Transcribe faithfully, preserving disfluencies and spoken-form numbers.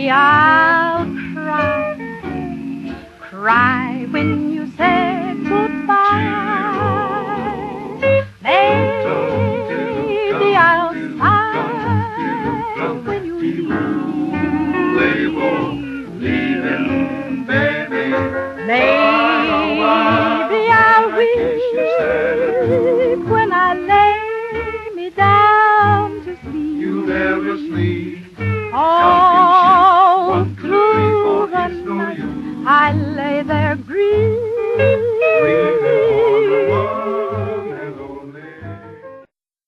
Maybe I'll cry, cry when you say goodbye. Maybe I'll sigh when you leave. Leaving, baby. Maybe I'll weep when I lay me down to sleep. You never sleep. Oh,